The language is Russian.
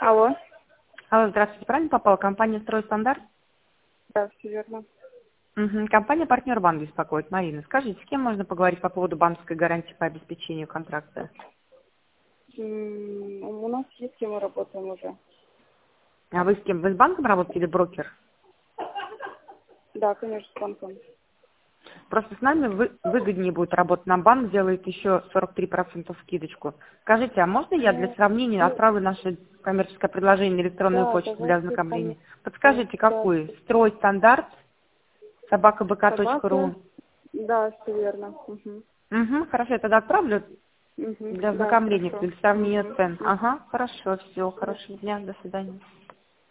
Алло. Алло, здравствуйте, правильно попала? Компания «Стройстандарт»? Да, все верно. Компания «Партнер Банк» беспокоит. Марина, скажите, с кем можно поговорить по поводу банковской гарантии по обеспечению контракта? У нас есть, и мы работаем уже. А вы с кем? Вы с банком работаете или брокер? Да, конечно, с банком. Просто с нами выгоднее будет работать. Нам банк делает еще 43% скидочку. Скажите, а можно я для Ну, сравнения отправлю наше коммерческое предложение на электронную да, почту для давайте, ознакомления? конечно, Подскажите, да. какой? «Стройстандарт», Собака. собакабк.ру. Да, все верно. Хорошо, я тогда отправлю для Да, ознакомления, хорошо. для сравнения цен. Мгм. Ага, хорошо, все, Хорошо. хорошего дня, до свидания.